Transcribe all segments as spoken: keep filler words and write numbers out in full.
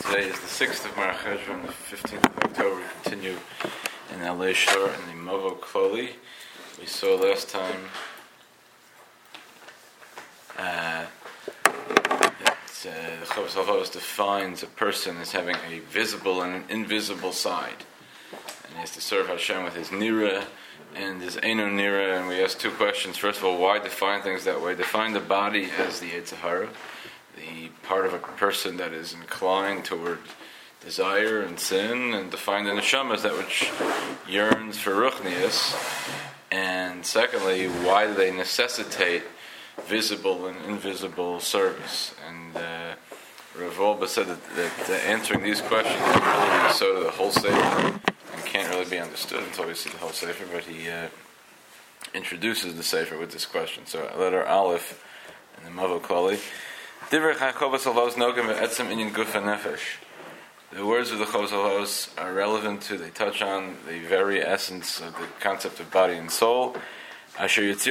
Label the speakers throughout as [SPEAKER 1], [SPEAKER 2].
[SPEAKER 1] Today is the sixth of Mar Cheshvan, the fifteenth of October. We continue in Alei Shor in the Movo Kloli. We saw last time uh, that uh, the Chovos HaLevavos defines a person as having a visible and an invisible side. And he has to serve Hashem with his Nira and his Eino Nira. And we asked two questions. First of all, why define things that way? Define the body as the Yetzer Hara, the part of a person that is inclined toward desire and sin, and define the neshama as that which yearns for ruchnius. And secondly, why do they necessitate visible and invisible service? And uh, Rav Wolbe said that, that uh, answering these questions is really the sort of the whole sefer and can't really be understood until we see the whole sefer, but he uh, introduces the sefer with this question. So letter Aleph in the Movo Kloli. The words of the Chovos HaLevavos are relevant to, they touch on the very essence of the concept of body and soul. That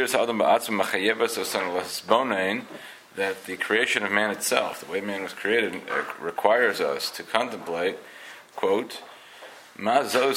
[SPEAKER 1] the creation of man itself, the way man was created, requires us to contemplate, quote, what, you'll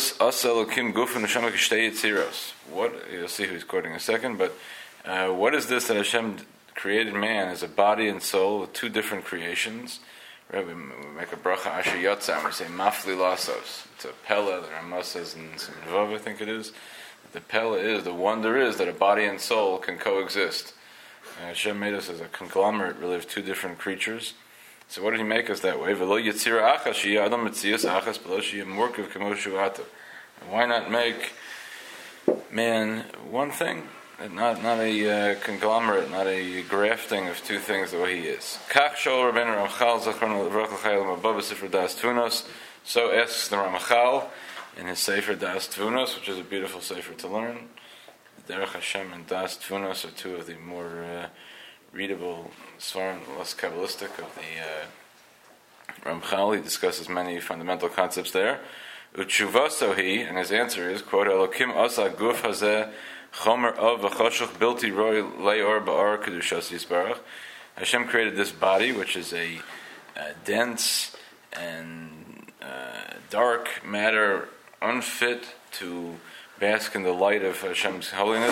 [SPEAKER 1] see who he's quoting in a second, but uh, what is this that Hashem created man as a body and soul with two different creations? Right, we, we make a bracha asher yotzam, we say mafli lasos. It's a pella that Rama says in some Vav, I think it is. The pella is, the wonder is that a body and soul can coexist. Uh, Hashem made us as a conglomerate, really, of two different creatures. So what did He make us that way? V'lo yitzira achas sheyeh adam mitzias achas b'lo sheyeh morkev k'mo shu'ata. Why not make man one thing? Not not a uh, conglomerate, not a grafting of two things the way he is. Kach shol Rabbeinu Ramchal Zachron Levrach L'Chayil Mabava Sefer Das Tvunos. So asks the Ramchal in his Sefer Das Tvunos, which is a beautiful sefer to learn. Derech Hashem and Das Tvunos are two of the more uh, readable, svarim, less kabbalistic of the uh, Ramchal. He discusses many fundamental concepts there. Utshuvasohi, and his answer is, quote, Elokim asa guf hazeh Chomer of v'choshuch bilti roy leor ba'ar kedushas yisbarach. Hashem created this body, which is a, a dense and uh, dark matter, unfit to bask in the light of Hashem's holiness.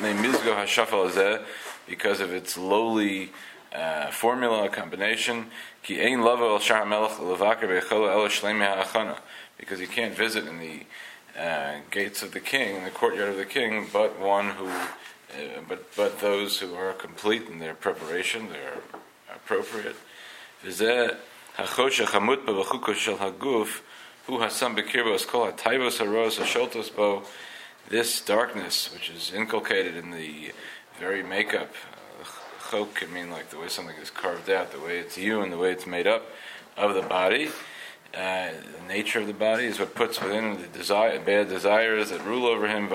[SPEAKER 1] Because of its lowly uh, formula combination. Ki ein lavo el shar melech levaker be'echol el shleimei ha'achana. Because you can't visit in the Uh, gates of the king, in the courtyard of the king, but one who, uh, but but those who are complete in their preparation, they are appropriate. V'zeh hachoshech hamutba v'chuko shel haguf hu hasam b'kirbo eskol ha'tayvos haros ha'sholtos bo. This darkness, which is inculcated in the very makeup, uh, chok can mean like the way something is carved out, the way it's hewn, the way it's made up of the body. Uh, the nature of the body is what puts within him the desire, bad desires that rule over him.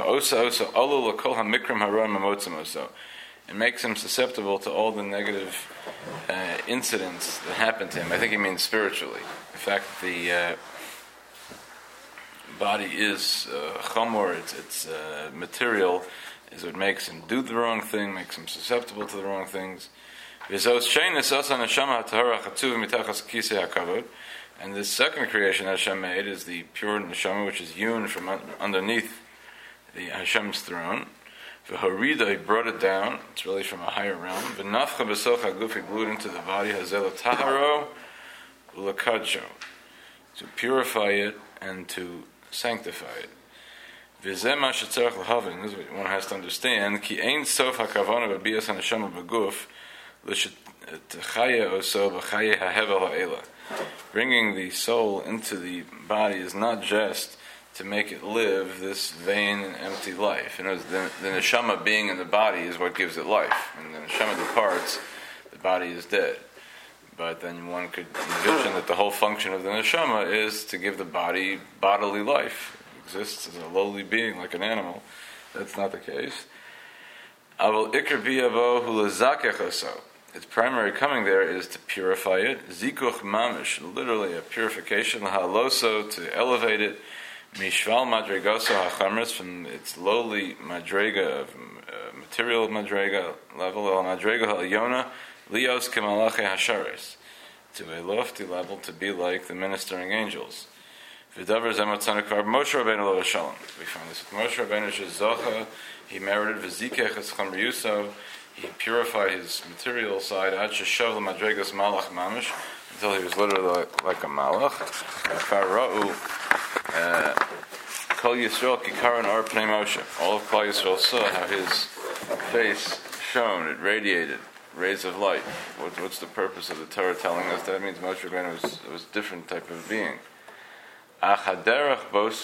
[SPEAKER 1] It makes him susceptible to all the negative uh, incidents that happen to him. I think he means spiritually. In fact, the uh, body is uh, chamor, its, its uh, material is what makes him do the wrong thing, makes him susceptible to the wrong things. And this second creation Hashem made is the pure neshama, which is hewn from un- underneath the Hashem's throne. V'harida, He brought it down. It's really from a higher realm. V'nafcha b'soch haguf, He blew it into the body. Hazel taharo u'lakadsho, to purify it and to sanctify it. V'zeh ma shetzarech l'havin. This is what one has to understand. Ki ein sof hakavana b'bias haneshama b'guf l'shetchaya oso b'chaya hahevel ha'ela. Bringing the soul into the body is not just to make it live this vain and empty life. You know, the, the neshama being in the body is what gives it life. When the neshama departs, the body is dead. But then one could envision that the whole function of the neshama is to give the body bodily life. It exists as a lowly being, like an animal. That's not the case. Aval ikar biyavo hu lezakech oso. Its primary coming there is to purify it. Zikuch mamish, literally a purification. Haloso, to elevate it. Mishval madregoso hachamris, from its lowly madrega of uh, material madrega level. El madrega ha'yona lios kemalache hasharis, to a lofty level to be like the ministering angels. V'davar zematzana kvar Moshe Rabbeinu lo shalom. We find this with Moshe Rabbeinu shezocha. He merited v'zikech es chamriyuso. He purified his material side ad sheshav l'madregas malach mamish until he was literally like, like a malach. Fara'u Kol Yisrael kikaran or pnei Moshe. All of Klal Yisrael saw how his face shone. It radiated rays of light. What, what's the purpose of the Torah telling us? That means Moshe Rabbeinu was, was a different type of being. But the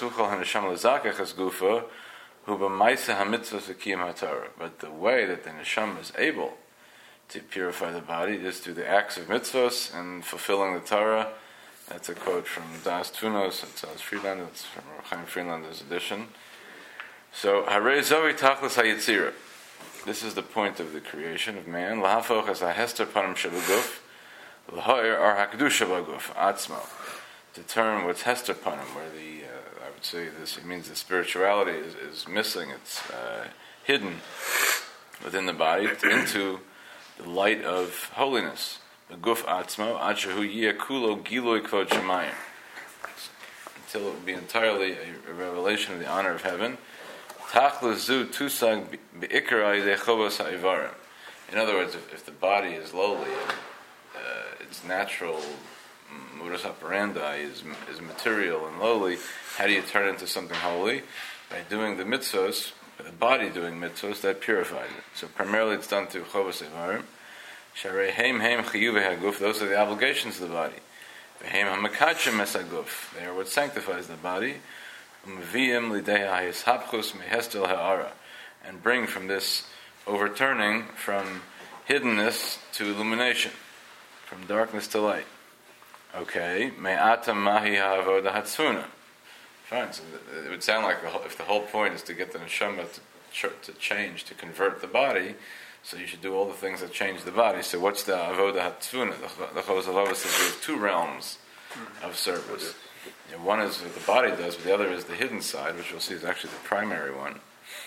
[SPEAKER 1] way that the neshama is able to purify the body is through the acts of mitzvos and fulfilling the Torah. That's a quote from Das Tunos, it's Charles Friedlander, that's from Chaim Friedlander's edition. So, Harei Zohi Tachlis HaYitzira. This is the point of the creation of man. Lahafoch as ha'hester panim shaluguf, l'ha'ir ar ha'kedusha b'aguf, atzmo. To turn what's hester panim, where the, uh, I would say this, it means the spirituality is, is missing, it's uh, hidden within the body, into the light of holiness. The guf atzmo, achahu yiyakulo giloi kvod shemayim. Until it would be entirely a, a revelation of the honor of heaven. Tachlezu tusag be'ikra yidei chovos ha'ivarim. In other words, if, if the body is lowly, uh, its natural modus operandi is, is material and lowly, how do you turn it into something holy? By doing the mitzvos, by the body doing mitzvos, that purifies it. So primarily it's done through chovos ha'ivarim. Sharei heim heim chiyuv haguf. Those are the obligations of the body. Veheim hamakadshim es haguf. They are what sanctifies the body. Umviim lideha ha'ishapchus mehestel ha'ara, and bring from this overturning from hiddenness to illumination, from darkness to light. Okay, me'atam mahi ha'avoda hatzfuna. Fine. So it would sound like the whole, if the whole point is to get the neshama to, to change, to convert the body. So you should do all the things that change the body. So what's the avoda hatzfuna? The Chovos HaLevavos says we have two realms of service. You know, one is what the body does, but the other is the hidden side, which we'll see is actually the primary one.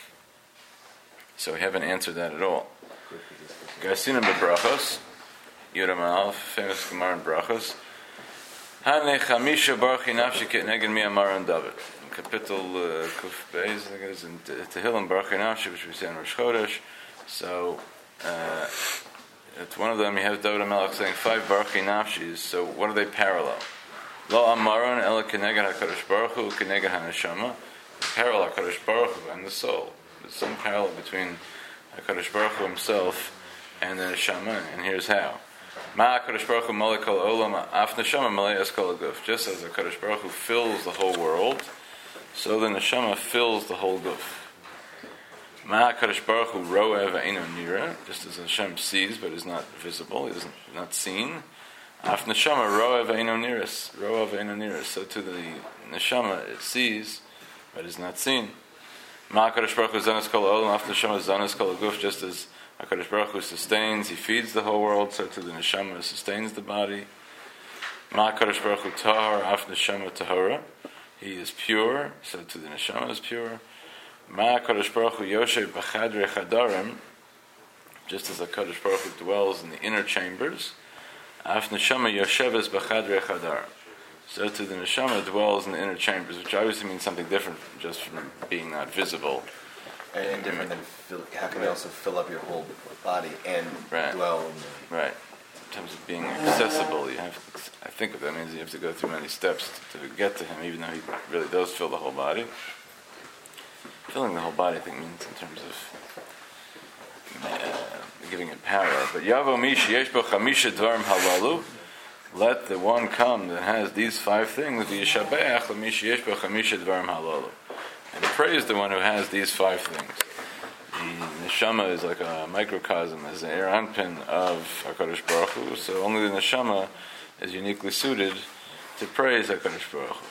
[SPEAKER 1] So we haven't answered that at all. Garsinim bebrachos, Yudam Aleph, famous Gemara in Brachos. Hane chamisha barchi nafshi ketneged mi amaran David. Kapitel Kuf Beis, I think it is in Tehillim barchi nafshi, which we say in Rosh Chodesh. So, uh, it's one of them, you have David HaMelech saying five Barchi Nafshis, so what are they parallel? Lo Amaron Ela Keneged HaKadosh Baruch Hu Keneged HaNeshama, parallel HaKadosh Baruch Hu and the soul. There's some parallel between HaKadosh Baruch Hu himself and the Neshama, and here's how. Ma HaKadosh Baruch Hu Malei Kol Olam Af Neshama Malei Es Kol Guf. Just as HaKadosh Baruch Hu fills the whole world, so the Neshama fills the whole Guf. Ma HaKadosh Baruch Hu ro'eh ve'eino nira, just as Hashem sees but is not visible, is not seen. Af neshama ro'eh ve'eino niris, ro'eh ve'eino niris. So to the neshama it sees but is not seen. Ma HaKadosh Baruch Hu zanas kol olam, af neshama zanas kol guf. Just as HaKadosh Baruch Hu sustains, he feeds the whole world, so to the neshama sustains the body. Ma HaKadosh Baruch Hu tahar, af neshama tahara. He is pure, so to the neshama is pure. Ma HaKadosh Baruch Hu Yoshev B'chadrei Chadarim, just as HaKadosh Baruch Hu dwells in the inner chambers, Af Neshama Yosheves B'chadrei Chadarim. So to the Neshama dwells in the inner chambers, which obviously means something different just from being not visible.
[SPEAKER 2] And, and different than fill, how can you also fill up your whole body and
[SPEAKER 1] right.
[SPEAKER 2] dwell in the...
[SPEAKER 1] Right. In terms of being accessible, you have to, I think of that means you have to go through many steps to, to get to him, even though he really does fill the whole body. Filling the whole body, I think, means in terms of uh, giving it power. But Yavo Mish Yesh Bo Chamisha Dvarim Halalu, let the one come that has these five things, the Yeshabeach L'Mish Yesh Bo Chamisha Dvarim Halalu, and praise the one who has these five things. The neshama is like a microcosm, as an air anpin of HaKadosh Baruch Hu, so only the neshama is uniquely suited to praise HaKadosh Baruch Hu.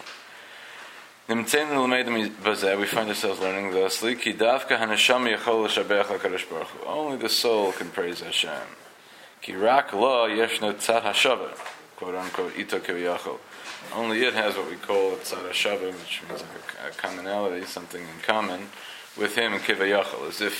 [SPEAKER 1] We find ourselves learning thusly, Ki davka haneshama yachol l'shabeach HaKadosh Baruch Hu. Only the soul can praise Hashem. Ki rak lo yeshno tzad hashava, quote unquote, ito kiviyachol. Only it has what we call tzad hashava, which means like a, a commonality, something in common with him and kiviyachol, as if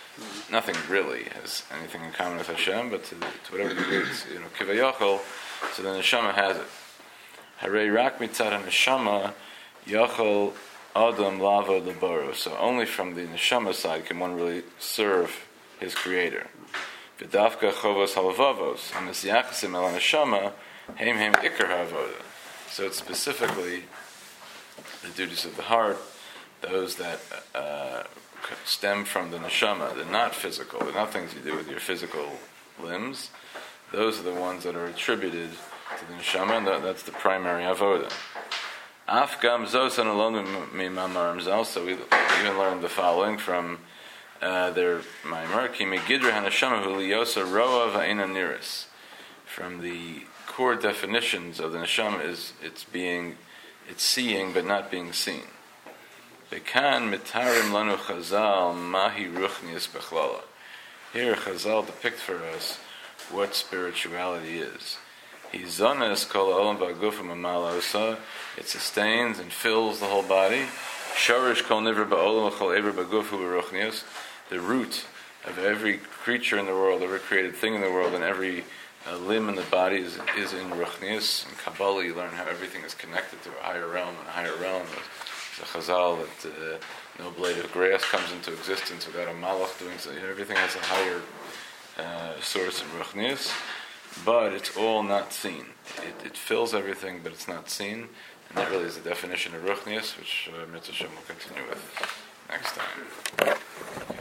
[SPEAKER 1] nothing really has anything in common with Hashem, but to, to whatever degree it's, you know, kivayachol, so the neshama has it. Harei rak mitzad neshama yachol adam lava lebaro. So only from the neshama side can one really serve his creator. V'dafka chovos halavavos hamisyachsim el neshama heim heim ikar havoda. So it's specifically the duties of the heart, those that uh, stem from the neshama. They're not physical. They're not things you do with your physical limbs. Those are the ones that are attributed to the neshama, and that, that's the primary avoda. Afgam zosan alonu mimamar mzal. So we even learned the following from uh, their maimar ki megidra haneshama hu liyosa roa va'ina niris. From the core definitions of the neshama is it's being, it's seeing but not being seen. Bekan mitarim lanu chazal mahi ruchnius bechlala. Here Chazal depict for us what spirituality is. He zonas kol olam v'agufim amalosa. It sustains and fills the whole body. Shorish kol nivra ba'olam v'chol ever b'agufu v'ruchnius. The root of every creature in the world, every created thing in the world, and every uh, limb in the body is, is in ruchnius. In Kabbalah, you learn how everything is connected to a higher realm, and a higher realm. There's a Chazal that uh, no blade of grass comes into existence without a malach doing so. You know, everything has a higher uh, source in ruchnius. But it's all not seen. It, it fills everything, but it's not seen. And that really is the definition of ruchnius, which uh, Mitzvah Shem will continue with next time.